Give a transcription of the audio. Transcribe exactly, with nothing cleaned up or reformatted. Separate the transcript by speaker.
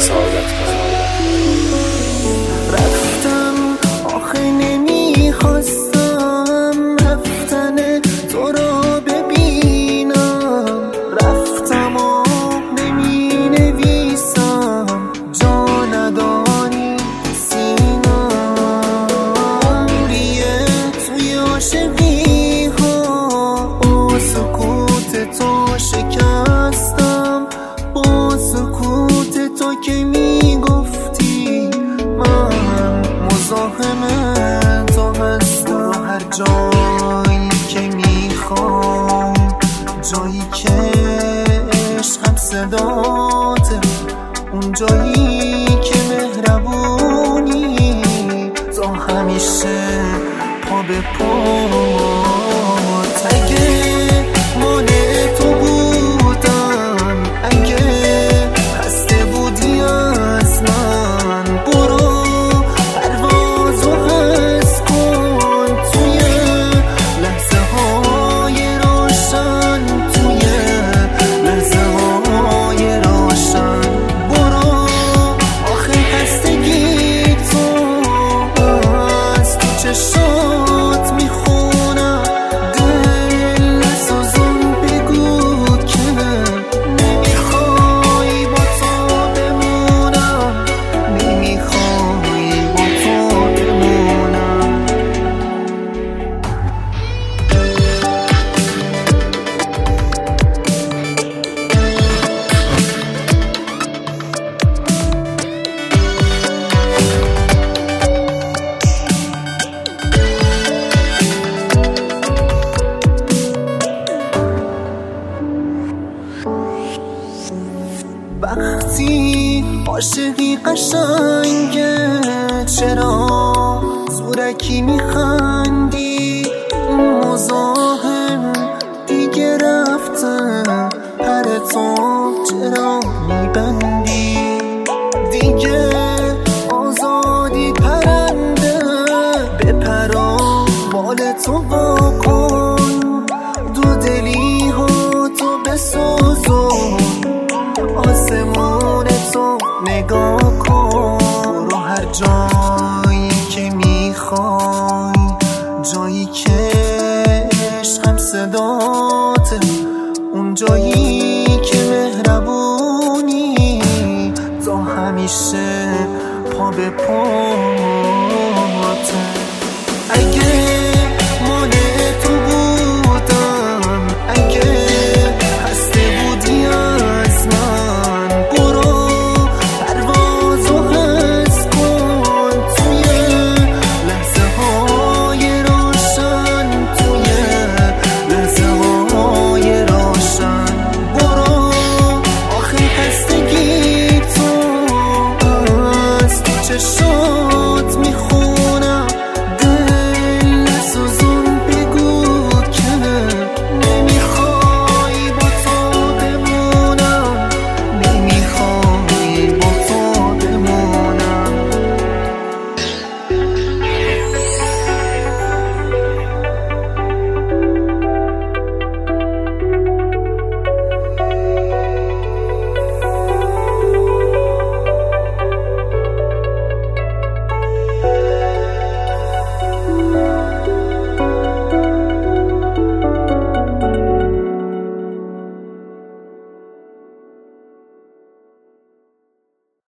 Speaker 1: سعادت کنم.
Speaker 2: رفتم آخه نمیخواستم رفتن تو را ببینم، رفتم و نمی نویسم جا نداری سینم. ریه توی عاشقی ها با سکوت تو شکستم، با سکوت تو که میگفتی من مزاحم تو هستم. هر جایی که میخوام، جایی که عشقم صداته، اون جایی که مهربونی تو همیشه پا به پا. اگه مال تو بودم، اگه خسته بودی از من، برو پروازو حس کن توی لحظه های روشن، توی لحظه های روشن. برو آخه خستگی تو از تو چشات میخونم، دل نسازم بگو که نمیخوای با تو بمونم، نمیخوای با تو بمونم. وقتی عاشقی قشنگه چرا زورکی میخندی؟ مزاحم دیگه رفته پر تو چرا میبندی؟ دیگه آزادی پرنده بپرا بال تو واکن، دو دلی ها تو بسوزون، آسمون تو نگاه کن. رو هر جایی که میخوای، جایی که عشقم صداته، اون جایی که مهربونی تو همیشه پا به پا.